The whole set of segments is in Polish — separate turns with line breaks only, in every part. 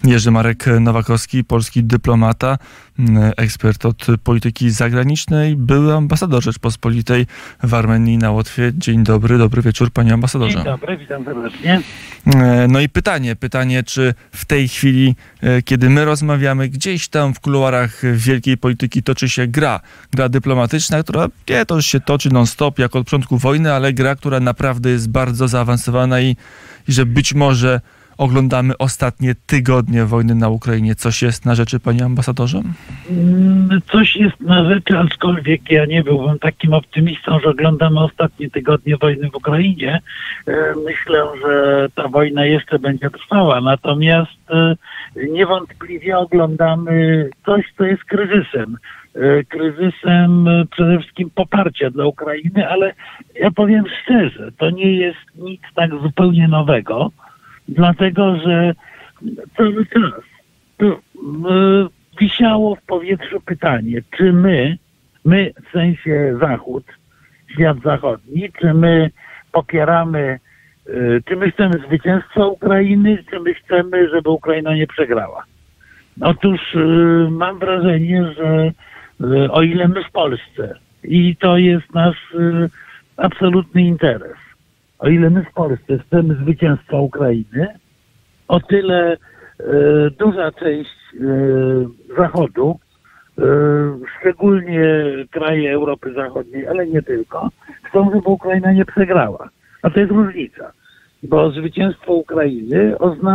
Jerzy Marek Nowakowski, polski dyplomata, ekspert od polityki zagranicznej, były ambasador Rzeczpospolitej w Armenii na Łotwie. Dzień dobry, dobry wieczór, panie ambasadorze.
Dzień dobry, witam serdecznie.
No i pytanie, czy w tej chwili, kiedy my rozmawiamy, gdzieś tam w kuluarach wielkiej polityki toczy się gra dyplomatyczna, która to już się toczy non-stop, jak od początku wojny, ale gra, która naprawdę jest bardzo zaawansowana i że być może oglądamy ostatnie tygodnie wojny na Ukrainie. Coś jest na rzeczy, panie ambasadorze?
Coś jest na rzeczy, aczkolwiek ja nie byłbym takim optymistą, że oglądamy ostatnie tygodnie wojny w Ukrainie. Myślę, że ta wojna jeszcze będzie trwała, natomiast niewątpliwie oglądamy coś, co jest kryzysem. Kryzysem przede wszystkim poparcia dla Ukrainy, ale ja powiem szczerze, to nie jest nic tak zupełnie nowego, dlatego że cały czas wisiało w powietrzu pytanie, czy my w sensie Zachód, świat zachodni, czy my popieramy, czy my chcemy zwycięstwa Ukrainy, czy my chcemy, żeby Ukraina nie przegrała. Otóż mam wrażenie, że o ile my w Polsce, i to jest nasz absolutny interes, o ile my w Polsce chcemy zwycięstwa Ukrainy, o tyle duża część Zachodu, szczególnie kraje Europy Zachodniej, ale nie tylko, chcą, żeby Ukraina nie przegrała. A to jest różnica, bo zwycięstwo Ukrainy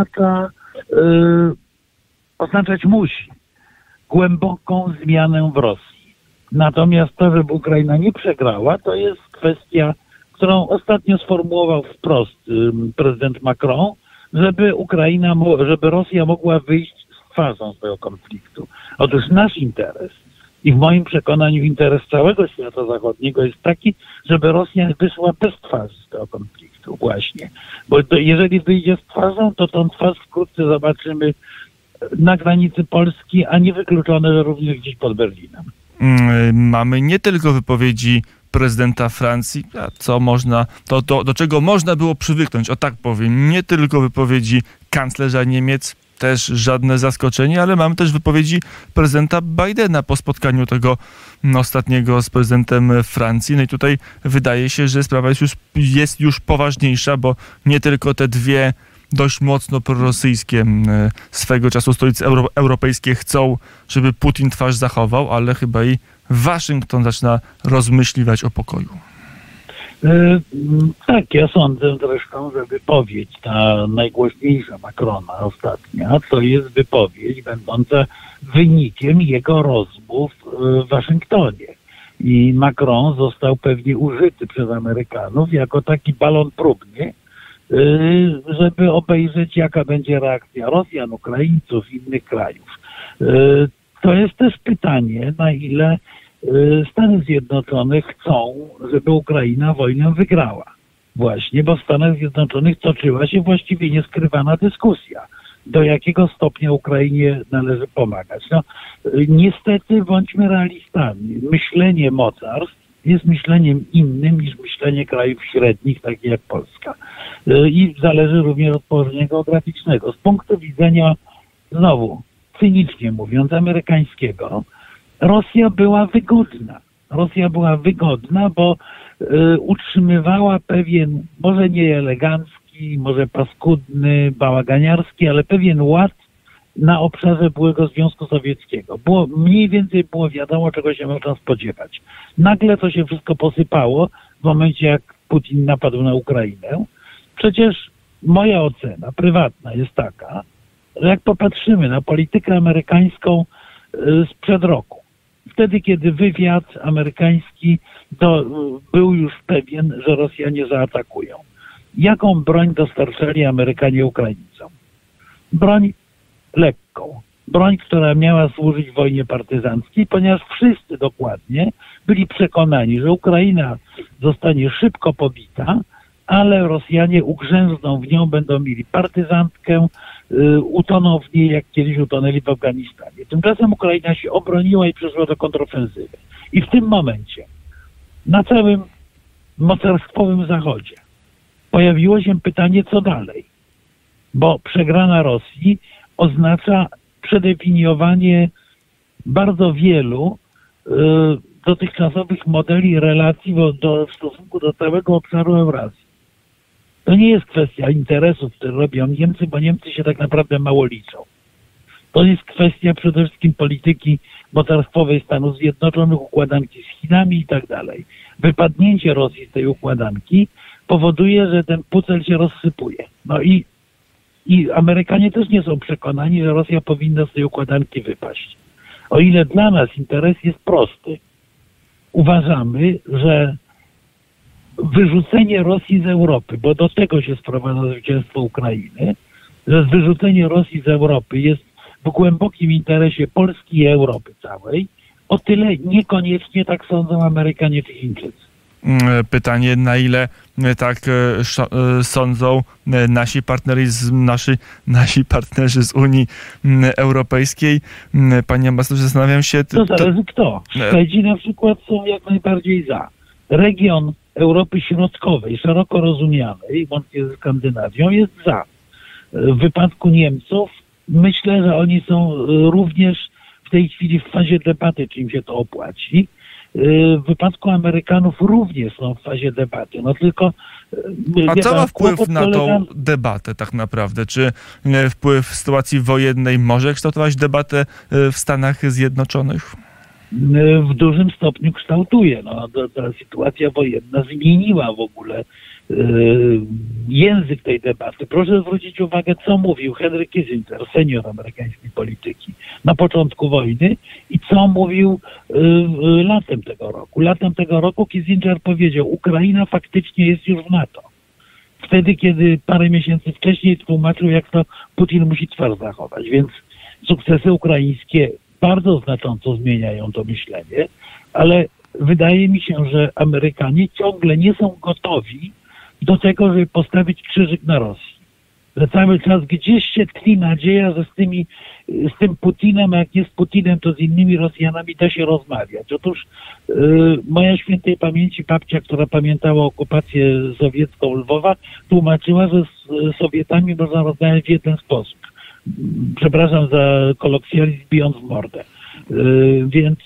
oznaczać musi głęboką zmianę w Rosji. Natomiast to, żeby Ukraina nie przegrała, to jest kwestia, którą ostatnio sformułował wprost prezydent Macron, żeby Rosja mogła wyjść z twarzą z tego konfliktu. Otóż nasz interes i w moim przekonaniu interes całego świata zachodniego jest taki, żeby Rosja wyszła bez twarzy z tego konfliktu właśnie. Bo jeżeli wyjdzie z twarzą, to tą twarz wkrótce zobaczymy na granicy Polski, a niewykluczone, że również gdzieś pod Berlinem.
Mamy nie tylko wypowiedzi prezydenta Francji, do czego można było przywyknąć, o tak powiem, nie tylko wypowiedzi kanclerza Niemiec, też żadne zaskoczenie, ale mamy też wypowiedzi prezydenta Bidena po spotkaniu tego ostatniego z prezydentem Francji. No i tutaj wydaje się, że sprawa jest już poważniejsza, bo nie tylko te dwie dość mocno prorosyjskie swego czasu stolice europejskie chcą, żeby Putin twarz zachował, ale chyba i Waszyngton zaczyna rozmyśliwać o pokoju.
Tak, ja sądzę zresztą, że wypowiedź ta najgłośniejsza Macrona ostatnia, to jest wypowiedź będąca wynikiem jego rozmów w Waszyngtonie. I Macron został pewnie użyty przez Amerykanów jako taki balon próbny, żeby obejrzeć, jaka będzie reakcja Rosjan, Ukraińców i innych krajów. To jest też pytanie, na ile Stany Zjednoczone chcą, żeby Ukraina wojnę wygrała. Właśnie, bo w Stanach Zjednoczonych toczyła się właściwie nieskrywana dyskusja, do jakiego stopnia Ukrainie należy pomagać. Niestety, bądźmy realistami. Myślenie mocarstw jest myśleniem innym niż myślenie krajów średnich, takich jak Polska. I zależy również od położenia geograficznego. Z punktu widzenia, znowu, cynicznie mówiąc, amerykańskiego, Rosja była wygodna, bo utrzymywała pewien, może nie elegancki, może paskudny, bałaganiarski, ale pewien ład na obszarze byłego Związku Sowieckiego. Mniej więcej było wiadomo, czego się można spodziewać. Nagle to się wszystko posypało w momencie, jak Putin napadł na Ukrainę. Przecież moja ocena prywatna jest taka, że jak popatrzymy na politykę amerykańską sprzed roku, wtedy, kiedy wywiad amerykański był już pewien, że Rosjanie zaatakują. Jaką broń dostarczali Amerykanie Ukraińcom? Broń lekką. Broń, która miała służyć wojnie partyzanckiej, ponieważ wszyscy dokładnie byli przekonani, że Ukraina zostanie szybko pobita, ale Rosjanie ugrzęzną w nią, będą mieli partyzantkę, utoną w niej, jak kiedyś utonęli w Afganistanie. Tymczasem Ukraina się obroniła i przeszła do kontrofensywy. I w tym momencie na całym mocarstwowym Zachodzie pojawiło się pytanie, co dalej. Bo przegrana Rosji oznacza przedefiniowanie bardzo wielu dotychczasowych modeli relacji w stosunku do całego obszaru Eurazji. To nie jest kwestia interesów, które robią Niemcy, bo Niemcy się tak naprawdę mało liczą. To jest kwestia przede wszystkim polityki mocarstwowej Stanów Zjednoczonych, układanki z Chinami i tak dalej. Wypadnięcie Rosji z tej układanki powoduje, że ten pucel się rozsypuje. No i Amerykanie też nie są przekonani, że Rosja powinna z tej układanki wypaść. O ile dla nas interes jest prosty. Uważamy, że wyrzucenie Rosji z Europy, bo do tego się sprowadza zwycięstwo Ukrainy, że wyrzucenie Rosji z Europy jest w głębokim interesie Polski i Europy całej, o tyle niekoniecznie tak sądzą Amerykanie czy Chińczycy.
Pytanie, na ile tak sądzą nasi partnerzy z Unii Europejskiej. Panie ambasadorze, zastanawiam się...
To zależy kto. Szwedzi na przykład są jak najbardziej za. Region Europy Środkowej, szeroko rozumianej, łącznie ze Skandynawią, jest za. W wypadku Niemców myślę, że oni są również w tej chwili w fazie debaty, czy im się to opłaci. W wypadku Amerykanów również są w fazie debaty. No tylko...
A co ma wpływ na tą debatę tak naprawdę? Czy wpływ w sytuacji wojennej może kształtować debatę w Stanach Zjednoczonych?
W dużym stopniu kształtuje. No, ta sytuacja wojenna zmieniła w ogóle język tej debaty. Proszę zwrócić uwagę, co mówił Henry Kissinger, senior amerykańskiej polityki, na początku wojny i co mówił latem tego roku. Latem tego roku Kissinger powiedział, Ukraina faktycznie jest już w NATO. Wtedy, kiedy parę miesięcy wcześniej tłumaczył, jak to Putin musi twarz zachować. Więc sukcesy ukraińskie bardzo znacząco zmieniają to myślenie, ale wydaje mi się, że Amerykanie ciągle nie są gotowi do tego, żeby postawić krzyżyk na Rosji. Że cały czas gdzieś się tli nadzieja, że z tym Putinem, a jak nie z Putinem, to z innymi Rosjanami da się rozmawiać. Otóż moja świętej pamięci babcia, która pamiętała okupację sowiecką Lwowa, tłumaczyła, że z Sowietami można rozmawiać w jeden sposób. Przepraszam za kolokwializm, bijąc w mordę. Więc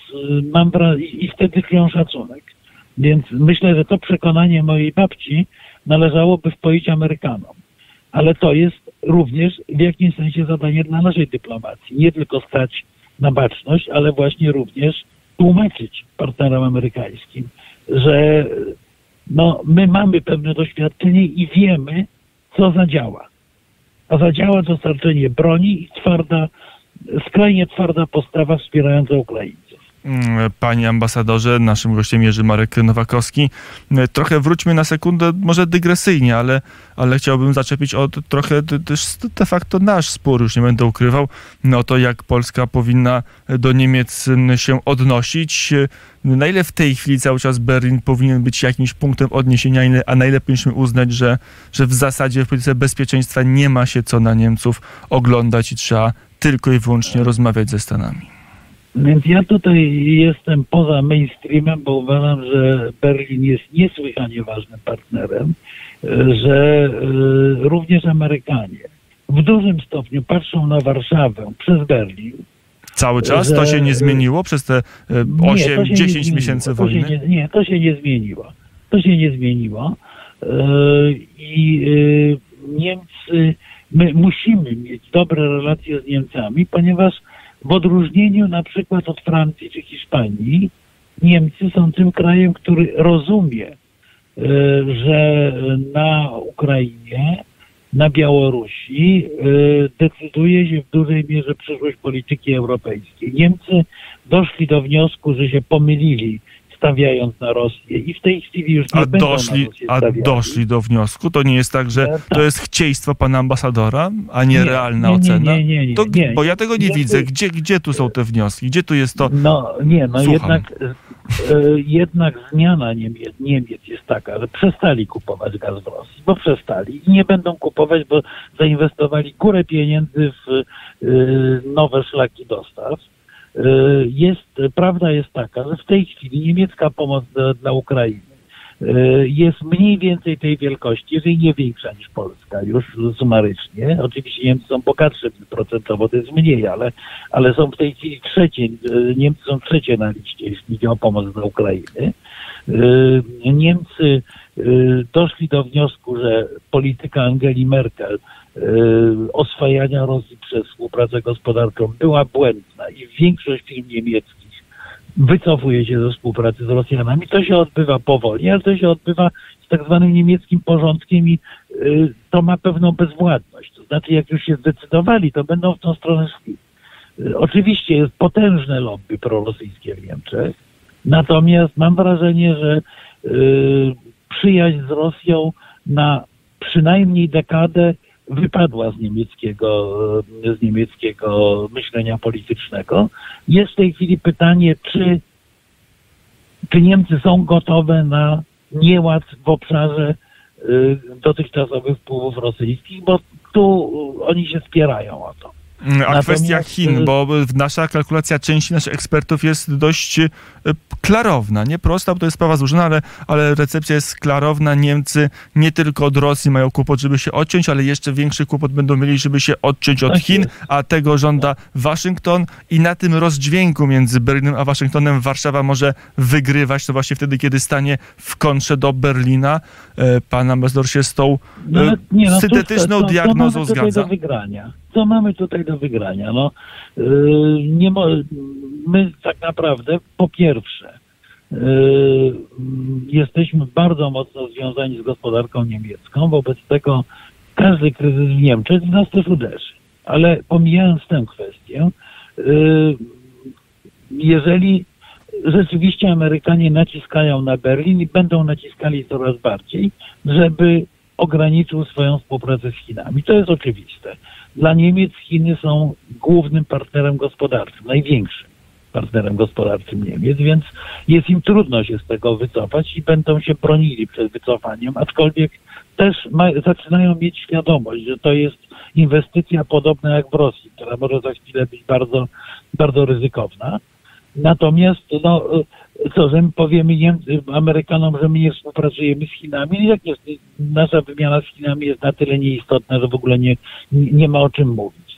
i wtedy czują szacunek. Więc myślę, że to przekonanie mojej babci należałoby wpoić Amerykanom. Ale to jest również w jakimś sensie zadanie dla naszej dyplomacji. Nie tylko stać na baczność, ale właśnie również tłumaczyć partnerom amerykańskim, że my mamy pewne doświadczenie i wiemy, co zadziała. A zadziała dostarczenie broni i skrajnie twarda postawa wspierająca Ukraińców.
Panie ambasadorze, naszym gościem Jerzy Marek Nowakowski. Trochę wróćmy na sekundę, może dygresyjnie, ale chciałbym zaczepić trochę też de facto nasz spór, już nie będę ukrywał, o to, jak Polska powinna do Niemiec się odnosić. Na ile w tej chwili cały czas Berlin powinien być jakimś punktem odniesienia, a na ile powinniśmy uznać, że w zasadzie w polityce bezpieczeństwa nie ma się co na Niemców oglądać i trzeba tylko i wyłącznie rozmawiać ze Stanami.
Więc ja tutaj jestem poza mainstreamem, bo uważam, że Berlin jest niesłychanie ważnym partnerem, że również Amerykanie w dużym stopniu patrzą na Warszawę przez Berlin.
Cały czas? To się nie zmieniło przez te 8-10 miesięcy wojny?
Nie, to się nie zmieniło. To się nie zmieniło. I Niemcy, my musimy mieć dobre relacje z Niemcami, ponieważ w odróżnieniu na przykład od Francji czy Hiszpanii, Niemcy są tym krajem, który rozumie, że na Ukrainie, na Białorusi decyduje się w dużej mierze przyszłość polityki europejskiej. Niemcy doszli do wniosku, że się pomylili, stawiając na Rosję i w tej chwili już nie będą na Rosję stawiali.
Doszli do wniosku? To nie jest tak, że to jest chcieństwo pana ambasadora, a nie realna ocena? Nie. Bo ja tego nie widzę. Gdzie tu są te wnioski? Gdzie tu jest to?
Jednak zmiana Niemiec jest taka, że przestali kupować gaz w Rosji, bo przestali i nie będą kupować, bo zainwestowali górę pieniędzy w nowe szlaki dostaw. Prawda jest taka, że w tej chwili niemiecka pomoc dla Ukrainy jest mniej więcej tej wielkości, jeżeli nie większa niż Polska, już sumarycznie. Oczywiście Niemcy są bogatsze procentowo, to jest mniej, ale są w tej chwili trzecie, Niemcy są trzecie na liście, jeśli chodzi o pomoc dla Ukrainy. Niemcy doszli do wniosku, że polityka Angeli Merkel oswajania Rosji przez współpracę gospodarczą była błędna i większość firm niemieckich wycofuje się ze współpracy z Rosjanami. To się odbywa powoli, ale to się odbywa z tak zwanym niemieckim porządkiem i to ma pewną bezwładność. To znaczy, jak już się zdecydowali, to będą w tą stronę szli. Oczywiście jest potężne lobby prorosyjskie w Niemczech, natomiast mam wrażenie, że przyjaźń z Rosją na przynajmniej dekadę wypadła z niemieckiego myślenia politycznego. Jest w tej chwili pytanie, czy Niemcy są gotowe na nieład w obszarze dotychczasowych wpływów rosyjskich, bo tu oni się spierają o to.
A kwestia Chin, bo nasza kalkulacja części naszych ekspertów jest dość klarowna, nie prosta, bo to jest sprawa złożona, ale recepcja jest klarowna. Niemcy nie tylko od Rosji mają kłopot, żeby się odciąć, ale jeszcze większy kłopot będą mieli, żeby się odciąć od Chin, a tego żąda Waszyngton i na tym rozdźwięku między Berlinem a Waszyngtonem Warszawa może wygrywać. To właśnie wtedy, kiedy stanie w kontrze do Berlina. Pan ambasador się z tą syntetyczną diagnozą zgadza.
Co mamy tutaj do wygrania? My tak naprawdę po pierwsze jesteśmy bardzo mocno związani z gospodarką niemiecką, wobec tego każdy kryzys w Niemczech nas też uderzy. Ale pomijając tę kwestię, jeżeli rzeczywiście Amerykanie naciskają na Berlin i będą naciskali coraz bardziej, żeby ograniczył swoją współpracę z Chinami. To jest oczywiste. Dla Niemiec Chiny są głównym partnerem gospodarczym, największym partnerem gospodarczym Niemiec, więc jest im trudno się z tego wycofać i będą się bronili przed wycofaniem, aczkolwiek też zaczynają mieć świadomość, że to jest inwestycja podobna jak w Rosji, która może za chwilę być bardzo, bardzo ryzykowna. Natomiast, że my powiemy Amerykanom, że my nie współpracujemy z Chinami, jak jest, nasza wymiana z Chinami jest na tyle nieistotna, że w ogóle nie ma o czym mówić.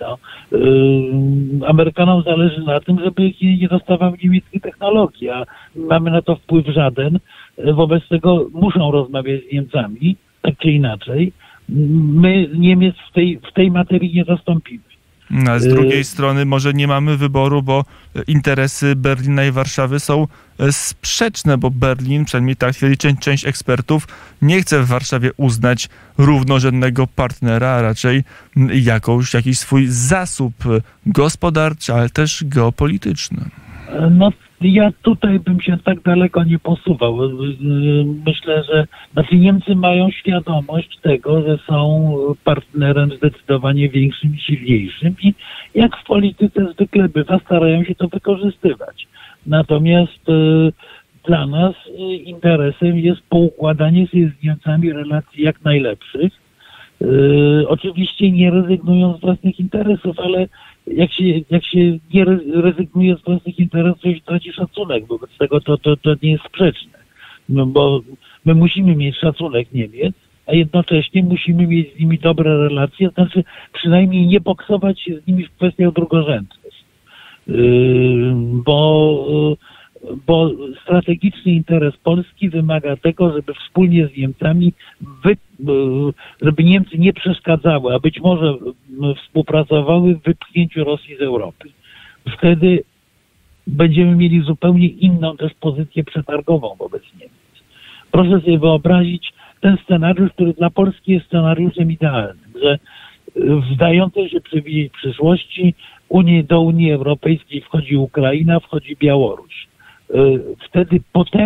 Amerykanom zależy na tym, żeby Chiny nie dostawały niemieckich technologii, a mamy na to wpływ żaden. Wobec tego muszą rozmawiać z Niemcami, tak czy inaczej. My Niemiec w tej materii nie zastąpimy.
A z drugiej strony może nie mamy wyboru, bo interesy Berlina i Warszawy są sprzeczne, bo Berlin, przynajmniej tak twierdzi część ekspertów, nie chce w Warszawie uznać równorzędnego partnera, a raczej jakiś swój zasób gospodarczy, ale też geopolityczny.
Ja tutaj bym się tak daleko nie posuwał. Myślę, że Niemcy mają świadomość tego, że są partnerem zdecydowanie większym i silniejszym i jak w polityce zwykle bywa, starają się to wykorzystywać. Natomiast dla nas interesem jest poukładanie się z Niemcami relacji jak najlepszych. Oczywiście nie rezygnując z własnych interesów, ale jak się nie rezygnuje z własnych interesów, to się traci szacunek, wobec tego to nie jest sprzeczne. Bo my musimy mieć szacunek Niemiec, a jednocześnie musimy mieć z nimi dobre relacje, znaczy przynajmniej nie boksować się z nimi w kwestiach drugorzędnych. Bo strategiczny interes Polski wymaga tego, żeby wspólnie z Niemcami, żeby Niemcy nie przeszkadzały, a być może współpracowały w wypchnięciu Rosji z Europy. Wtedy będziemy mieli zupełnie inną też pozycję przetargową wobec Niemiec. Proszę sobie wyobrazić ten scenariusz, który dla Polski jest scenariuszem idealnym, że w dającej się przewidzieć przyszłości do Unii Europejskiej wchodzi Ukraina, wchodzi Białoruś. Wtedy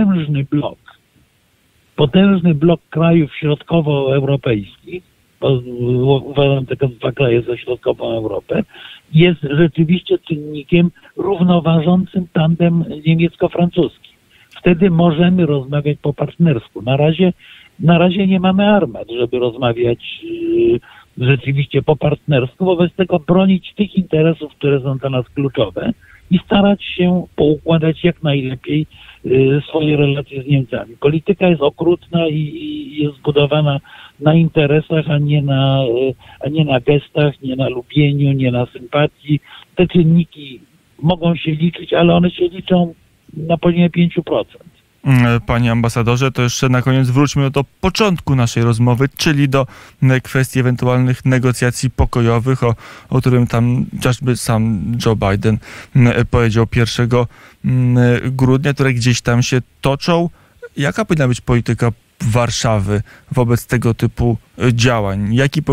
potężny blok krajów środkowoeuropejskich, uważam te dwa kraje za środkową Europę, jest rzeczywiście czynnikiem równoważącym tandem niemiecko-francuski. Wtedy możemy rozmawiać po partnersku. Na razie nie mamy armat, żeby rozmawiać rzeczywiście po partnersku, wobec tego bronić tych interesów, które są dla nas kluczowe i starać się poukładać jak najlepiej swoje relacje z Niemcami. Polityka jest okrutna i jest zbudowana na interesach, a nie na gestach, nie na lubieniu, nie na sympatii. Te czynniki mogą się liczyć, ale one się liczą na poziomie 5%.
Panie ambasadorze, to jeszcze na koniec wróćmy do początku naszej rozmowy, czyli do kwestii ewentualnych negocjacji pokojowych, o którym tam chociażby sam Joe Biden powiedział 1 grudnia, które gdzieś tam się toczą. Jaka powinna być polityka Warszawy wobec tego typu działań?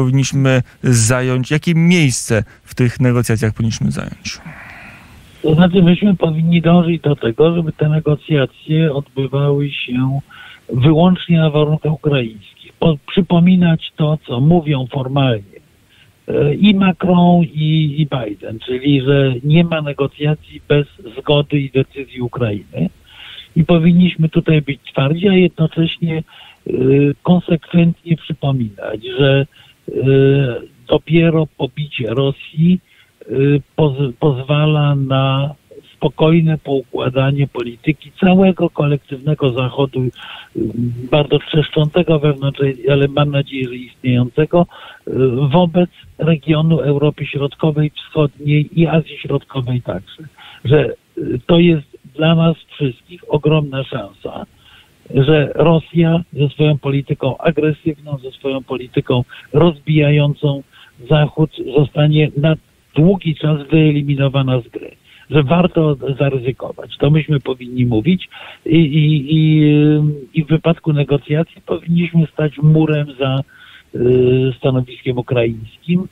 Jakie miejsce w tych negocjacjach powinniśmy zająć?
To znaczy, myśmy powinni dążyć do tego, żeby te negocjacje odbywały się wyłącznie na warunkach ukraińskich. Przypominać to, co mówią formalnie i Macron, i Biden, czyli że nie ma negocjacji bez zgody i decyzji Ukrainy. I powinniśmy tutaj być twardzi, a jednocześnie konsekwentnie przypominać, że dopiero pobicie Rosji pozwala na spokojne poukładanie polityki całego kolektywnego Zachodu, bardzo trzeszczącego wewnątrz, ale mam nadzieję, że istniejącego, wobec regionu Europy Środkowej, Wschodniej i Azji Środkowej także. Że to jest dla nas wszystkich ogromna szansa, że Rosja ze swoją polityką agresywną, ze swoją polityką rozbijającą Zachód zostanie na długi czas wyeliminowana z gry. Że warto zaryzykować. To myśmy powinni mówić i w wypadku negocjacji powinniśmy stać murem za stanowiskiem ukraińskim,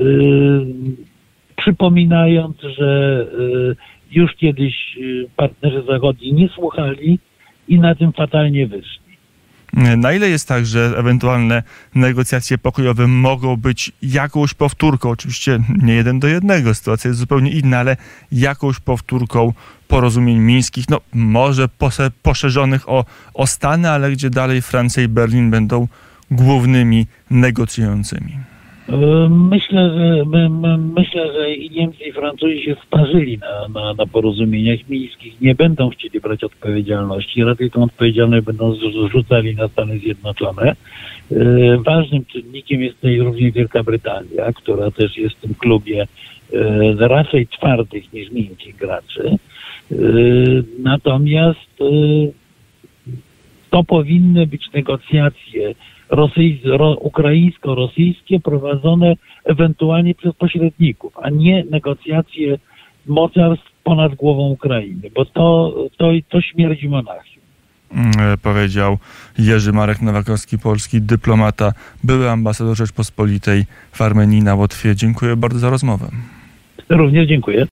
przypominając, że już kiedyś partnerzy zachodni nie słuchali i na tym fatalnie wyszli.
Na ile jest tak, że ewentualne negocjacje pokojowe mogą być jakąś powtórką, oczywiście nie 1:1, sytuacja jest zupełnie inna, ale jakąś powtórką porozumień mińskich, no może poszerzonych o Stany, ale gdzie dalej Francja i Berlin będą głównymi negocjującymi?
Myślę, że i Niemcy, i Francuzi się sparzyli na porozumieniach mińskich. Nie będą chcieli brać odpowiedzialności. Raczej tą odpowiedzialność będą zrzucali na Stany Zjednoczone. Ważnym czynnikiem jest tutaj również Wielka Brytania, która też jest w tym klubie raczej twardych niż miękkich graczy. Natomiast to powinny być negocjacje ukraińsko-rosyjskie prowadzone ewentualnie przez pośredników, a nie negocjacje mocarstw ponad głową Ukrainy, bo to śmierdzi monachium.
Powiedział Jerzy Marek Nowakowski, polski dyplomata, były ambasador Rzeczpospolitej w Armenii na Łotwie. Dziękuję bardzo za rozmowę.
Również dziękuję.